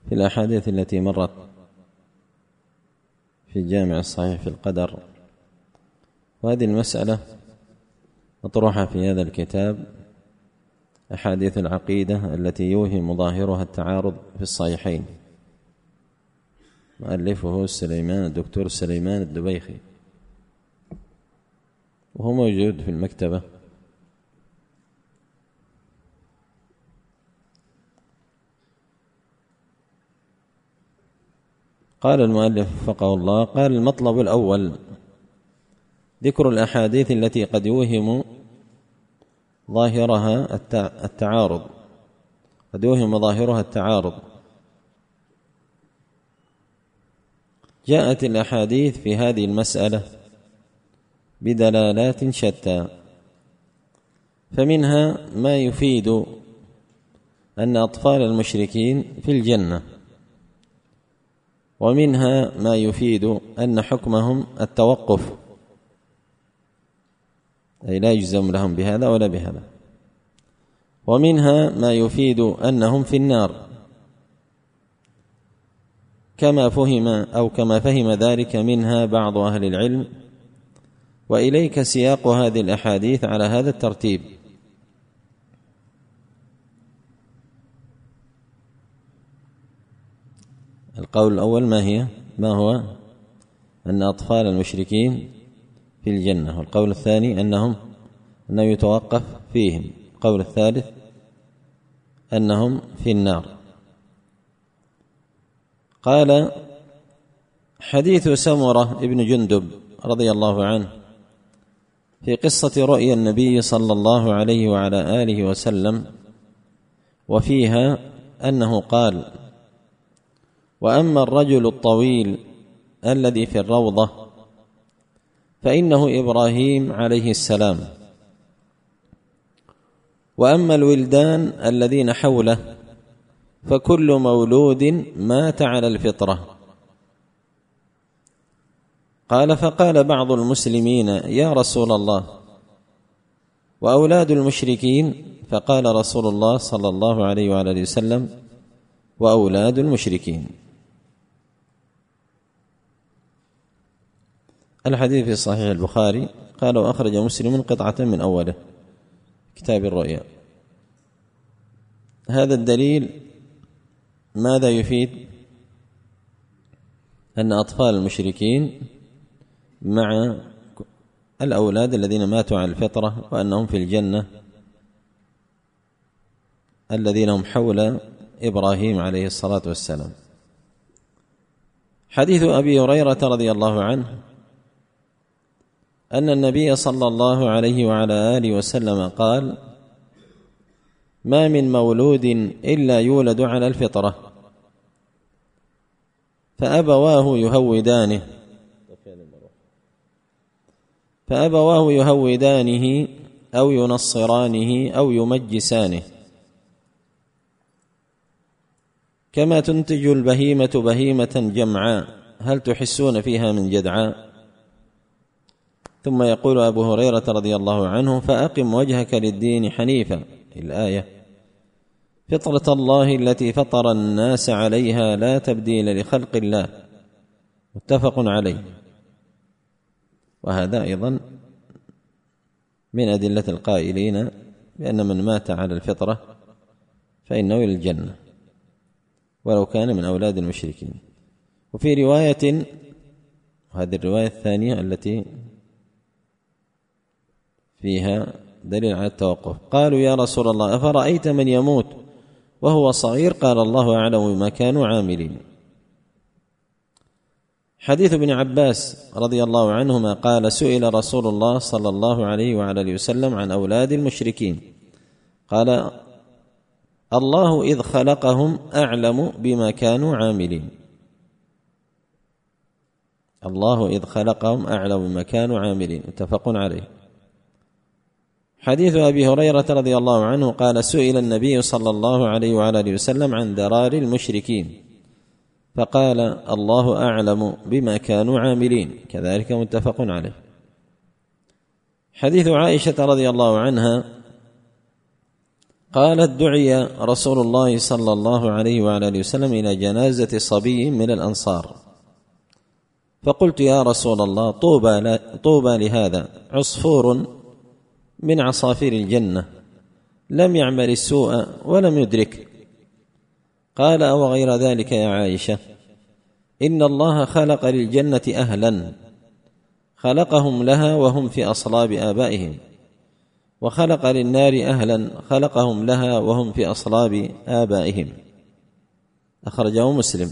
في الأحاديث التي مرت في الجامع الصحيح في القدر، وهذه المسألة مطروحة في هذا الكتاب، أحاديث العقيدة التي يوهم ظاهرها التعارض في الصحيحين، مؤلفه الدكتور سليمان الدبيخي، وهو موجود في المكتبة. قال المؤلف وفقه الله: قال: المطلب الأول ذكر الأحاديث التي قد يوهم ظاهرها التعارض. جاءت الأحاديث في هذه المسألة بدلالات شتى، فمنها ما يفيد أن أطفال المشركين في الجنة، ومنها ما يفيد أن حكمهم التوقف، أي لا يجزم لهم بهذا ولا بهذا، ومنها ما يفيد أنهم في النار، كما فهم ذلك منها بعض أهل العلم، وإليك سياق هذه الأحاديث على هذا الترتيب. القول الأول ما هو أن أطفال المشركين في الجنة، والقول الثاني أنه يتوقف فيهم، القول الثالث أنهم في النار. قال: حديث سمرة ابن جندب رضي الله عنه في قصة رؤيا النبي صلى الله عليه وعلى آله وسلم، وفيها أنه قال: وأما الرجل الطويل الذي في الروضة فإنه إبراهيم عليه السلام، وأما الولدان الذين حوله فكل مولود مات على الفطرة. قال: فقال بعض المسلمين: يا رسول الله، وأولاد المشركين؟ فقال رسول الله صلى الله عليه وآله وسلم: وأولاد المشركين. الحديث في صحيح البخاري، قال: وأخرج مسلم قطعة من أوله كتاب الرؤيا. هذا الدليل ماذا يفيد؟ أن أطفال المشركين مع الأولاد الذين ماتوا على الفطرة، وأنهم في الجنة الذين هم حول إبراهيم عليه الصلاة والسلام. حديث أبي هريرة رضي الله عنه أن النبي صلى الله عليه وعلى آله وسلم قال: ما من مولود إلا يولد على الفطرة، فأبواه يهودانه أو ينصرانه أو يمجسانه، كما تنتج البهيمة بهيمة جمعاء هل تحسون فيها من جدعاء. ثم يقول أبو هريرة رضي الله عنه: فأقم وجهك للدين حنيفا، الآية: فطرة الله التي فطر الناس عليها لا تبديل لخلق الله، متفق عليه. وهذا أيضا من أدلة القائلين بأن من مات على الفطرة فإنه إلى الجنة ولو كان من أولاد المشركين. وفي رواية، وهذه الرواية الثانية التي فيها دليل على التوقف، قالوا: يا رسول الله، أفرأيت من يموت وهو صغير؟ قال: الله أعلم بما كانوا عاملين. حديث ابن عباس رضي الله عنهما قال: سئل رسول الله صلى الله عليه وعلى اله وسلم عن أولاد المشركين، قال: الله إذ خلقهم أعلم بما كانوا عاملين. الله إذ خلقهم أعلم بما كانوا عاملين، متفق عليه. حديث أبي هريرة رضي الله عنه قال: سئل النبي صلى الله عليه وعلى اله وسلم عن ذرار المشركين، فقال: الله أعلم بما كانوا عاملين، كذلك متفق عليه. حديث عائشة رضي الله عنها قالت: دعي رسول الله صلى الله عليه وعلى آله وسلم إلى جنازة صبي من الأنصار، فقلت: يا رسول الله، طوبى لهذا، عصفور من عصافير الجنة، لم يعمل السوء ولم يدرك. قال: أو غير ذلك يا عائشة، إن الله خلق للجنة أهلا، خلقهم لها وهم في أصلاب آبائهم، وخلق للنار أهلا، خلقهم لها وهم في أصلاب آبائهم. أخرجه مسلم.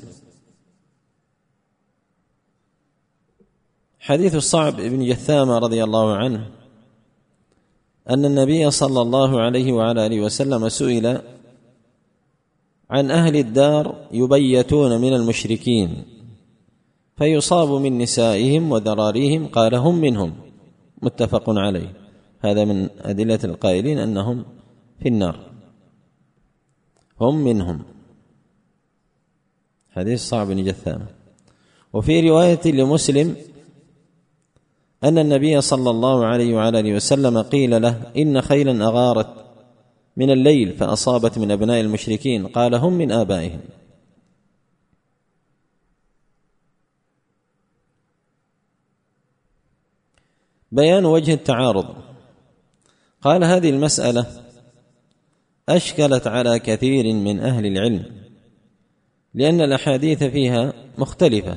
حديث الصعب بن جثامة رضي الله عنه أن النبي صلى الله عليه وعلى آله وسلم سئل عن أهل الدار يبيتون من المشركين فيصاب من نسائهم وذراريهم، قال: هم منهم، متفق عليه. هذا من أدلة القائلين أنهم في النار، هم منهم. حديث صعب بن جثامة. وفي رواية لمسلم أن النبي صلى الله عليه وعلى آله وسلم قيل له: إن خيلا أغارت من الليل فأصابت من أبناء المشركين، قال: هم من آبائهم. بيان وجه التعارض. قال: هذه المسألة أشكلت على كثير من أهل العلم، لأن الأحاديث فيها مختلفة،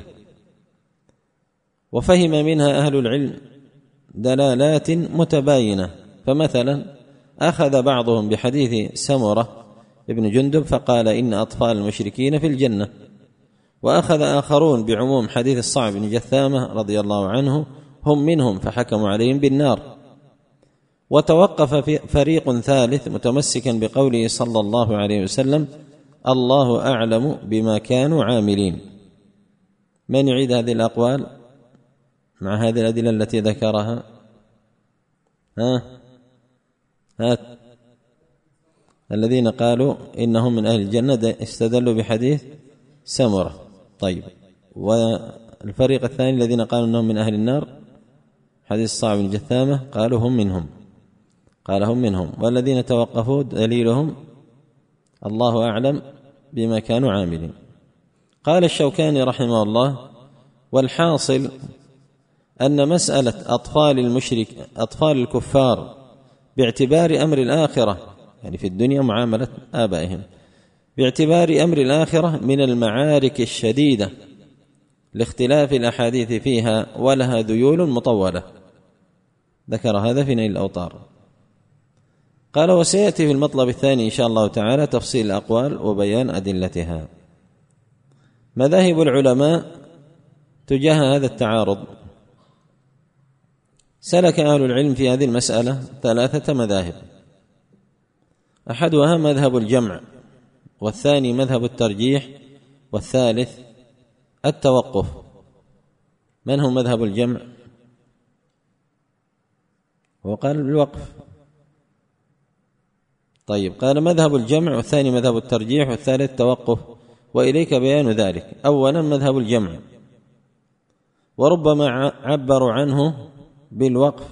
وفهم منها أهل العلم دلالات متباينة. فمثلا أخذ بعضهم بحديث سمرة ابن جندب فقال: إن أطفال المشركين في الجنة، وأخذ آخرون بعموم حديث الصعب بن جثامة رضي الله عنه: هم منهم، فحكموا عليهم بالنار. وتوقف فريق ثالث متمسكا بقوله صلى الله عليه وسلم: الله أعلم بما كانوا عاملين. من يعيد هذه الأقوال مع هذه الأدلة التي ذكرها؟ هات. الذين قالوا إنهم من أهل الجنة استدلوا بحديث سمرة. طيب، والفريق الثاني الذين قالوا إنهم من أهل النار حديث صعب بن جثامة قالوا هم منهم، قال هم منهم. والذين توقفوا دليلهم الله أعلم بما كانوا عاملين. قال الشوكاني رحمه الله: والحاصل أن مسألة أطفال الكفار باعتبار أمر الآخرة، يعني في الدنيا معاملة آبائهم، باعتبار أمر الآخرة من المعارك الشديدة لاختلاف الأحاديث فيها، ولها ذيول مطولة. ذكر هذا في نيل الأوطار. قال: وسيأتي في المطلب الثاني إن شاء الله تعالى تفصيل الأقوال وبيان أدلتها. مذاهب العلماء تجاه هذا التعارض. سلك أهل العلم في هذه المسألة 3 مذاهب: أحدها مذهب الجمع، والثاني مذهب الترجيح، والثالث التوقف. من هو مذهب الجمع؟ هو قال بالوقف. طيب، قال مذهب الجمع، والثاني مذهب الترجيح، والثالث التوقف، وإليك بيان ذلك. أولا مذهب الجمع، وربما عبروا عنه بالوقف.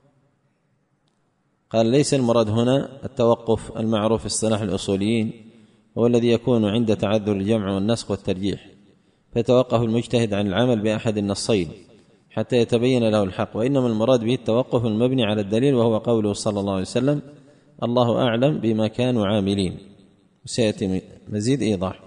قال: ليس المراد هنا التوقف المعروف في اصطلاح الأصوليين، هو الذي يكون عند تعذر الجمع والنسخ والترجيح، فيتوقف المجتهد عن العمل بأحد النصين حتى يتبين له الحق، وإنما المراد به التوقف المبني على الدليل، وهو قوله صلى الله عليه وسلم: الله أعلم بما كانوا عاملين. سيأتي مزيد إيضاح.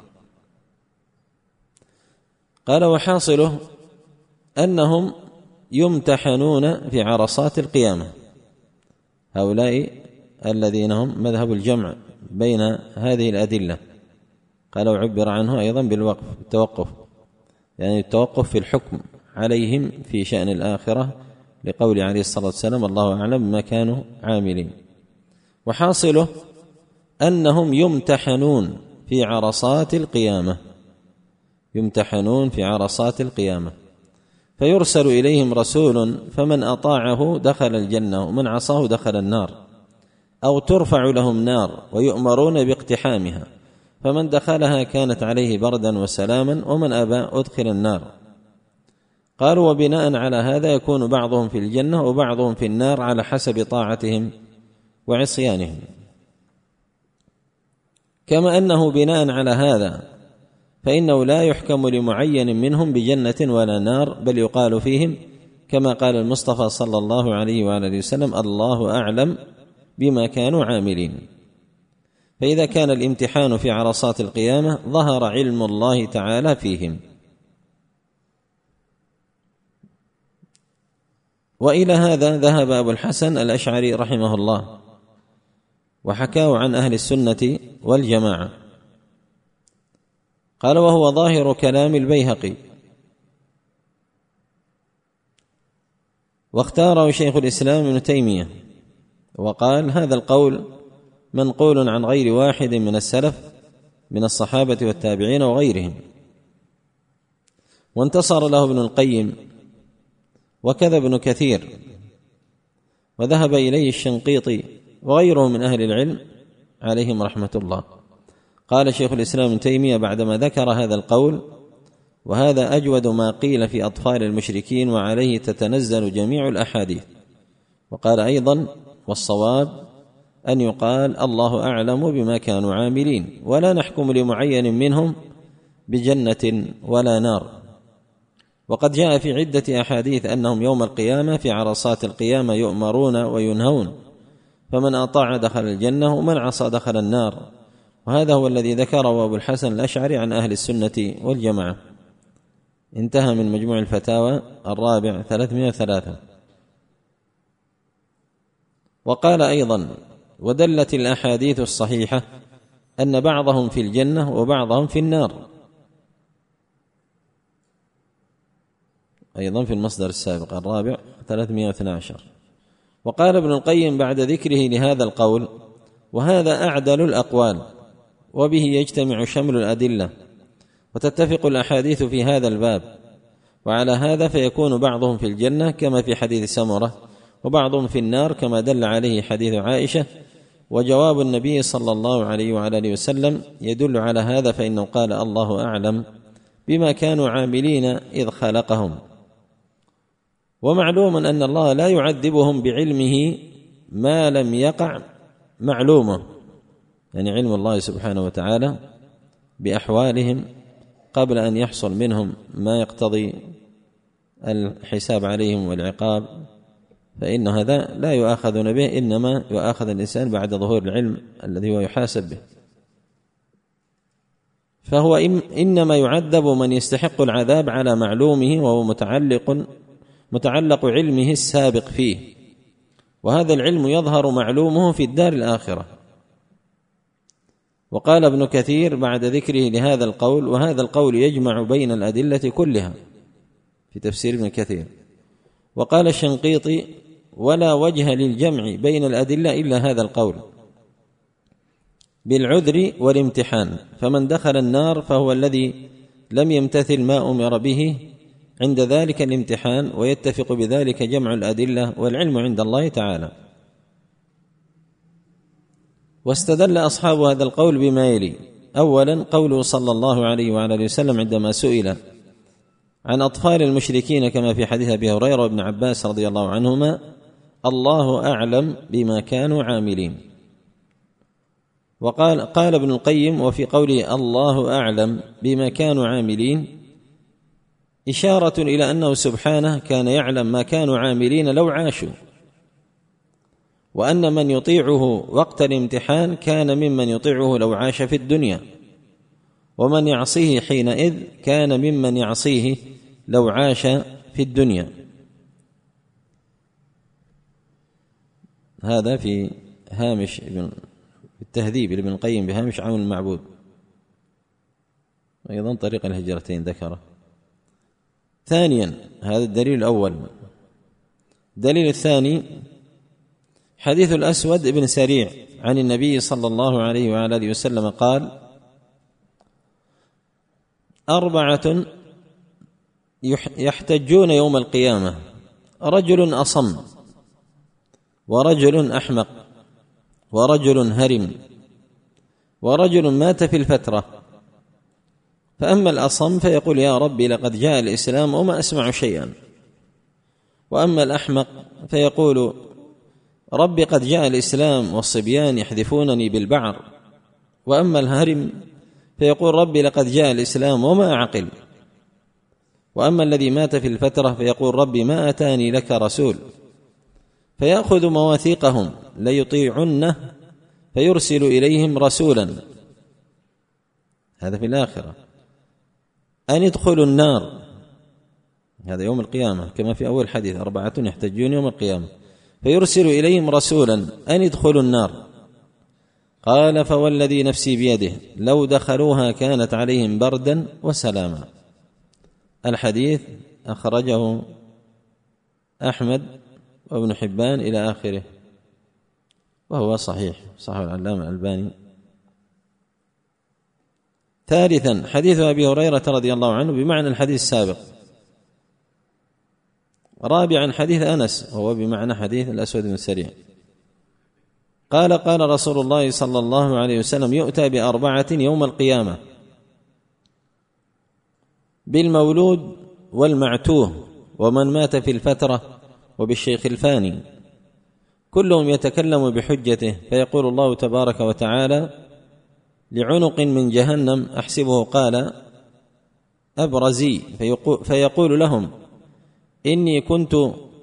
قال: وحاصله أنهم يمتحنون في عرصات القيامة، هؤلاء الذين هم مذهب الجمع بين هذه الأدلة. قال: وعبر عنه أيضا بالوقف، التوقف، يعني التوقف في الحكم عليهم في شأن الآخرة، لقول عليه الصلاة والسلام: الله أعلم بما كانوا عاملين. وحاصله أنهم يمتحنون في عرصات القيامة، يمتحنون في عرصات القيامة، فيرسل إليهم رسول فمن أطاعه دخل الجنة ومن عصاه دخل النار، أو ترفع لهم نار ويؤمرون باقتحامها، فمن دخلها كانت عليه بردا وسلاما، ومن أبى أدخل النار. قالوا: وبناء على هذا يكون بعضهم في الجنة وبعضهم في النار على حسب طاعتهم وعصيانهم. كما أنه بناء على هذا فإنه لا يحكم لمعين منهم بجنة ولا نار، بل يقال فيهم كما قال المصطفى صلى الله عليه وآله وسلم: الله أعلم بما كانوا عاملين. فإذا كان الامتحان في عرصات القيامة ظهر علم الله تعالى فيهم. وإلى هذا ذهب أبو الحسن الأشعري رحمه الله، وحكاه عن أهل السنة والجماعة. قال: وهو ظاهر كلام البيهقي، واختاره شيخ الإسلام ابن تيمية، وقال: هذا القول منقول عن غير واحد من السلف من الصحابة والتابعين وغيرهم. وانتصر له ابن القيم وكذا ابن كثير، وذهب إليه الشنقيطي وغيره من أهل العلم عليهم رحمة الله. قال شيخ الإسلام ابن تيمية بعدما ذكر هذا القول: وهذا أجود ما قيل في أطفال المشركين، وعليه تتنزل جميع الأحاديث. وقال أيضا: والصواب أن يقال الله أعلم بما كانوا عاملين، ولا نحكم لمعين منهم بجنة ولا نار. وقد جاء في عدة أحاديث أنهم يوم القيامة في عرصات القيامة يؤمرون وينهون، فمن أطاع دخل الجنة ومن عصى دخل النار. وهذا هو الذي ذكره أبو الحسن الأشعري عن أهل السنة والجماعة. انتهى من مجموع الفتاوى الرابع 303. وقال أيضا: ودلت الأحاديث الصحيحة أن بعضهم في الجنة وبعضهم في النار، أيضا في المصدر السابق الرابع 312. وقال ابن القيم بعد ذكره لهذا القول: وهذا أعدل الأقوال، وبه يجتمع شمل الأدلة، وتتفق الأحاديث في هذا الباب. وعلى هذا فيكون بعضهم في الجنة كما في حديث سمرة، وبعضهم في النار كما دل عليه حديث عائشة. وجواب النبي صلى الله عليه وعلى آله وسلم يدل على هذا، فإنه قال: الله أعلم بما كانوا عاملين إذ خلقهم. ومعلوم أن الله لا يعذبهم بعلمه ما لم يقع معلومه، يعني علم الله سبحانه وتعالى بأحوالهم قبل أن يحصل منهم ما يقتضي الحساب عليهم والعقاب، فإن هذا لا يؤاخذون به، إنما يؤاخذ الإنسان بعد ظهور العلم الذي هو يحاسب به. فهو إنما يعذب من يستحق العذاب على معلومه، وهو متعلق علمه السابق فيه، وهذا العلم يظهر معلومه في الدار الآخرة. وقال ابن كثير بعد ذكره لهذا القول: وهذا القول يجمع بين الأدلة كلها، في تفسير ابن كثير. وقال الشنقيطي: ولا وجه للجمع بين الأدلة إلا هذا القول بالعذر والامتحان، فمن دخل النار فهو الذي لم يمتثل ما أمر به عند ذلك الامتحان، ويتفق بذلك جمع الأدلة والعلم عند الله تعالى. واستدل أصحاب هذا القول بما يلي: أولا قوله صلى الله عليه وعلى آله وسلم عندما سئل عن أطفال المشركين كما في حديث أبي هريرة وابن عباس رضي الله عنهما: الله أعلم بما كانوا عاملين. قال ابن القيم: وفي قوله الله أعلم بما كانوا عاملين إشارة إلى أنه سبحانه كان يعلم ما كانوا عاملين لو عاشوا، وأن من يطيعه وقت الامتحان كان ممن يطيعه لو عاش في الدنيا، ومن يعصيه حينئذ كان ممن يعصيه لو عاش في الدنيا. هذا في هامش التهذيب لابن القيم بهامش عون المعبود، أيضا طريق الهجرتين ذكره. ثانيا، هذا الدليل الأول. الدليل الثاني حديث الأسود بن سريع عن النبي صلى الله عليه وعلى آله وسلم قال: 4 يحتجون يوم القيامة: رجل أصم، ورجل أحمق، ورجل هرم، ورجل مات في الفترة. فأما الأصم فيقول: يا ربي لقد جاء الإسلام وما أسمع شيئا. وأما الأحمق فيقول: ربي قد جاء الإسلام والصبيان يحذفونني بالبعر وأما الهرم فيقول ربي لقد جاء الإسلام وما أعقل. وأما الذي مات في الفترة فيقول ربي ما أتاني لك رسول، فيأخذ مواثيقهم ليطيعنه فيرسل إليهم رسولا، هذا في الآخرة، أن ادخلوا النار، هذا يوم القيامة كما في أول حديث 4 يحتجون يوم القيامة، فيرسل إليهم رسولا أن ادخلوا النار. قال فوالذي نفسي بيده لو دخلوها كانت عليهم بردا وسلاما. الحديث أخرجه أحمد وابن حبان إلى آخره، وهو صحيح العلامة الألباني. ثالثا حديث أبي هريرة رضي الله عنه بمعنى الحديث السابق. رابعا حديث أنس وهو بمعنى حديث الأسود بن السريع. قال قال رسول الله صلى الله عليه وسلم يؤتى ب4 يوم القيامة: بالمولود والمعتوه ومن مات في الفترة وبالشيخ الفاني، كلهم يتكلم بحجته، فيقول الله تبارك وتعالى لعنق من جهنم أحسبه قال أبرزي، فيقول لهم إني كنت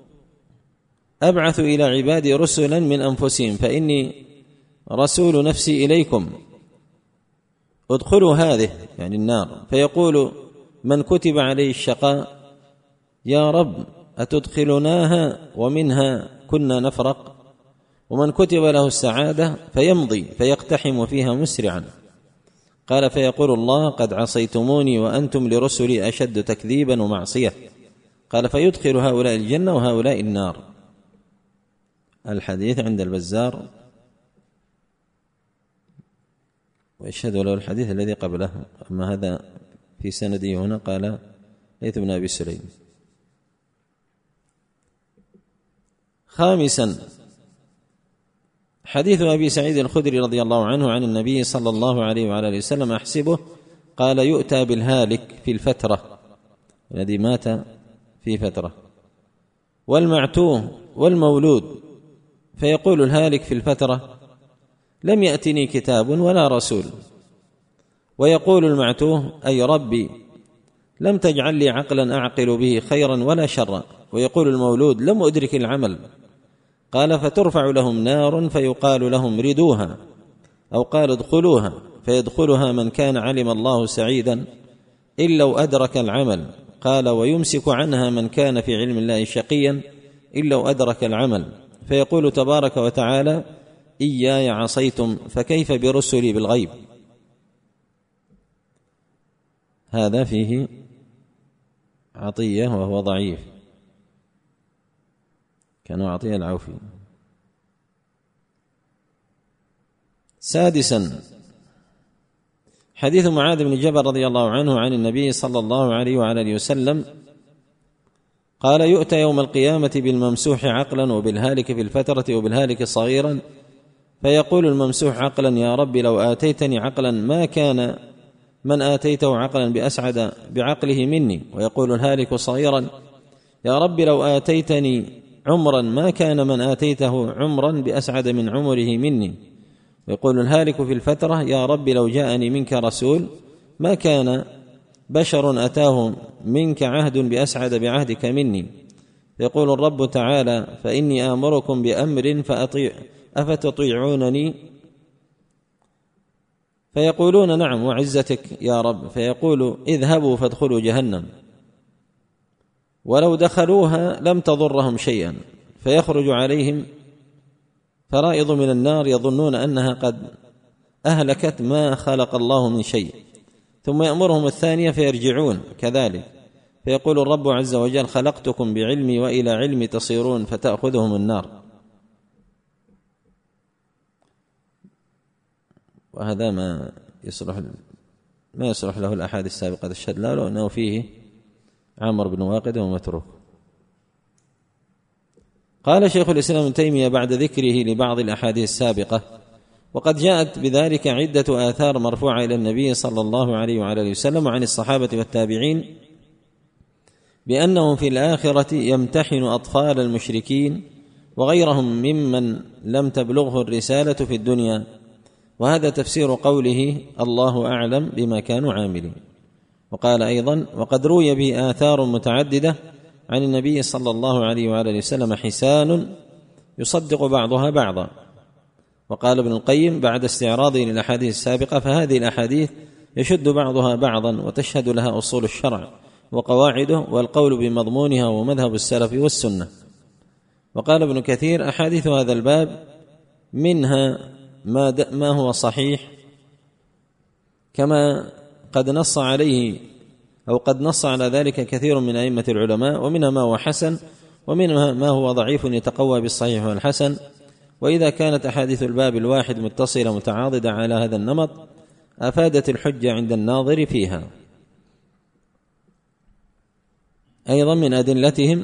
أبعث إلى عبادي رسلا من أنفسهم فإني رسول نفسي إليكم، ادخلوا هذه يعني النار. فيقول من كتب عليه الشقاء يا رب أتدخلناها ومنها كنا نفرق، ومن كتب له السعادة فيمضي فيقتحم فيها مسرعا. قال فيقول الله قد عصيتموني وأنتم لرسلي أشد تكذيبا ومعصية. قال فيدخل هؤلاء الجنة وهؤلاء النار. الحديث عند البزار، ويشهد له الحديث الذي قبله. أما هذا في سنده هنا قال ليث بن أبي سليم. خامسا حديث أبي سعيد الخدري رضي الله عنه عن النبي صلى الله عليه وعلى آله وسلم أحسبه قال يؤتى بالهالك في الفترة، الذي مات في فترة، والمعتوه والمولود، فيقول الهالك في الفترة لم يأتني كتاب ولا رسول، ويقول المعتوه أي ربي لم تجعل لي عقلا أعقل به خيرا ولا شرا، ويقول المولود لم أدرك العمل. قال فترفع لهم نار فيقال لهم ردوها، أو قال ادخلوها، فيدخلها من كان علم الله سعيدا إن لو أدرك العمل. قال ويمسك عنها من كان في علم الله شقيا إن لو أدرك العمل. فيقول تبارك وتعالى إياي عصيتم فكيف برسلي بالغيب. هذا فيه عطية وهو ضعيف، كان عطية العوفي. سادسا حديث معاذ بن جبل رضي الله عنه عن النبي صلى الله عليه وعلى اله وسلم قال يؤتى يوم القيامة بالممسوح عقلا وبالهالك في الفترة وبالهالك صغيرا، فيقول الممسوح عقلا يا رب لو آتيتني عقلا ما كان من آتيته عقلا بأسعد بعقله مني، ويقول الهالك صغيرا يا رب لو آتيتني عمرا ما كان من آتيته عمرا بأسعد من عمره مني، ويقول الهالك في الفترة يا رب لو جاءني منك رسول ما كان بشر أتاه منك عهد بأسعد بعهدك مني، يقول الرب تعالى فإني آمركم بأمر أفتطيعونني، فيقولون نعم وعزتك يا رب، فيقول اذهبوا فادخلوا جهنم، ولو دخلوها لم تضرهم شيئا، فيخرج عليهم فرائض من النار يظنون أنها قد أهلكت ما خلق الله من شيء، ثم يأمرهم الثانية فيرجعون كذلك، فيقول الرب عز وجل خلقتكم بعلمي وإلى علمي تصيرون، فتأخذهم النار. وهذا ما يصلح له الأحاديث السابقة الشهد لا لأنه فيه عمر بن واقد ومتروك. قال شيخ الإسلام ابن تيمية بعد ذكره لبعض الأحاديث السابقة وقد جاءت بذلك عدة آثار مرفوعة إلى النبي صلى الله عليه وعلى اله وسلم وعن الصحابة والتابعين بأنهم في الآخرة يمتحن أطفال المشركين وغيرهم ممن لم تبلغه الرسالة في الدنيا، وهذا تفسير قوله الله أعلم بما كانوا عاملين. وقال أيضا: وقد روي به آثار متعددة عن النبي صلى الله عليه وآله وسلم حسان يصدق بعضها بعضا. وقال ابن القيم بعد استعراضه للأحاديث السابقة: فهذه الأحاديث يشد بعضها بعضا وتشهد لها أصول الشرع وقواعده والقول بمضمونها ومذهب السلف والسنة. وقال ابن كثير: أحاديث هذا الباب منها ما هو صحيح كما قد نص عليه أو قد نص على ذلك كثير من أئمة العلماء، ومنها ما هو حسن، ومنها ما هو ضعيف يتقوى بالصحيح والحسن. وإذا كانت أحاديث الباب الواحد متصلة متعاضدة على هذا النمط أفادت الحجة عند الناظر فيها. أيضا من أدلتهم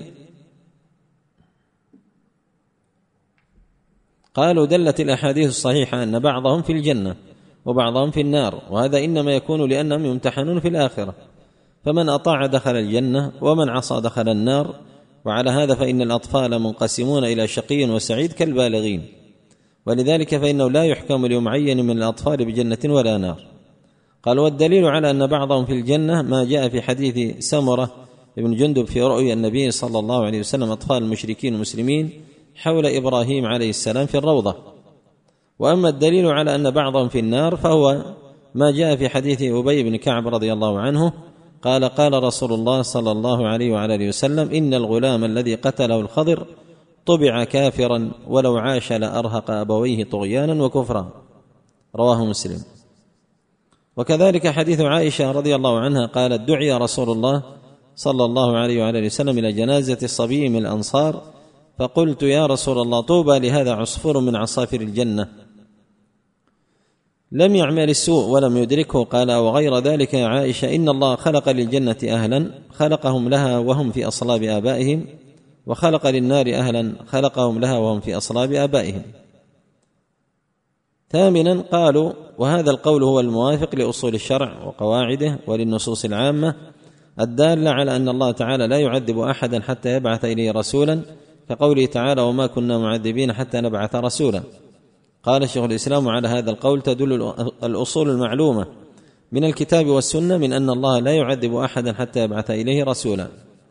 قالوا: دلت الأحاديث الصحيحة أن بعضهم في الجنة وبعضهم في النار، وهذا إنما يكون لأنهم يمتحنون في الآخرة، فمن أطاع دخل الجنة ومن عصى دخل النار. وعلى هذا فإن الأطفال منقسمون إلى شقي وسعيد كالبالغين، ولذلك فإنه لا يحكم لمعين من الأطفال بجنة ولا نار. قال: والدليل على أن بعضهم في الجنة ما جاء في حديث سمرة ابن جندب في رؤيا النبي صلى الله عليه وسلم أطفال المشركين المسلمين حول إبراهيم عليه السلام في الروضة. وأما الدليل على أن بعضهم في النار فهو ما جاء في حديث أبي بن كعب رضي الله عنه قال: قال رسول الله صلى الله عليه وعلى آله وسلم: إن الغلام الذي قتله الخضر طبع كافرا ولو عاش لأرهق أبويه طغيانا وكفرا. رواه مسلم. وكذلك حديث عائشة رضي الله عنها قالت: دعي رسول الله صلى الله عليه وعلى آله وسلم إلى جنازة الصبي من الأنصار، فقلت: يا رسول الله، طوبى لهذا عصفور من عصافر الجنة لم يعمل السوء ولم يدركه. قال: وغير ذلك يا عائشة، إن الله خلق للجنة أهلا خلقهم لها وهم في أصلاب آبائهم، وخلق للنار أهلا خلقهم لها وهم في أصلاب آبائهم. ثامنا قالوا: وهذا القول هو الموافق لأصول الشرع وقواعده وللنصوص العامة الدالة على أن الله تعالى لا يعذب أحدا حتى يبعث إليه رسولا، كقوله تعالى: وما كنا معذبين حتى نبعث رسولا. قال شيخ الإسلام: على هذا القول تدل الأصول المعلومة من الكتاب والسنة من أن الله لا يعذب أحدا حتى يبعث إليه رسولا.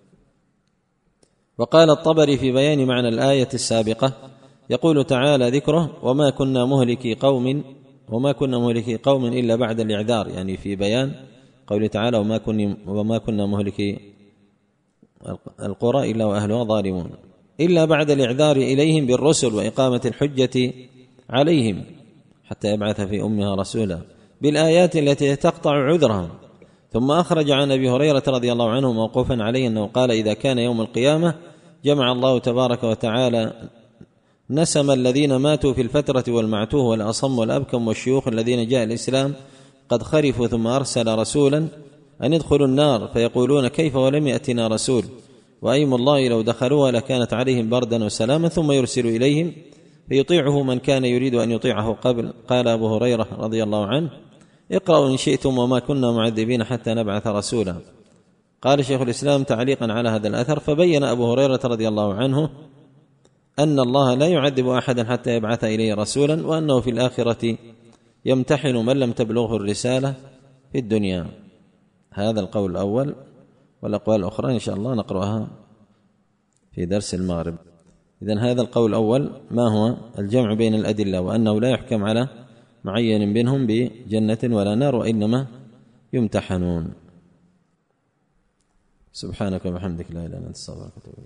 وقال الطبري في بيان معنى الآية السابقة يقول تعالى ذكره: وما كنا مهلكي قوم إلا بعد الإعذار، يعني في بيان قوله تعالى: وما كنا مهلكي القرى إلا وأهلها ظالمون، إلا بعد الإعذار إليهم بالرسل وإقامة الحجة عليهم حتى يبعث في أمها رسولا بالآيات التي تقطع عذرهم. ثم أخرج عن أبي هريرة رضي الله عنه موقوفا عليه أنه قال: إذا كان يوم القيامة جمع الله تبارك وتعالى نسم الذين ماتوا في الفترة والمعتوه والأصم والأبكم والشيوخ الذين جاء الإسلام قد خرفوا، ثم أرسل رسولا أن يدخلوا النار فيقولون: كيف ولم يأتنا رسول؟ وأيم الله لو دخلوها لكانت عليهم بردا وسلاما، ثم يرسل إليهم فيطيعه من كان يريد أن يطيعه قبل. قال أبو هريرة رضي الله عنه: اقرأوا إن شئتم وما كنا معذبين حتى نبعث رسولا. قال شيخ الإسلام تعليقا على هذا الأثر: فبين أبو هريرة رضي الله عنه أن الله لا يعذب أحدا حتى يبعث إليه رسولا، وأنه في الآخرة يمتحن من لم تبلغه الرسالة في الدنيا. هذا القول الأول، والأقوال الأخرى إن شاء الله نقرأها في درس المغرب. إذن هذا القول الأول ما هو الجمع بين الأدلة، وأنه لا يحكم على معين منهم بجنة ولا نار، وإنما يمتحنون. سبحانك وبحمدك لا إله إلا أنت، استغفرك وأتوب إليك.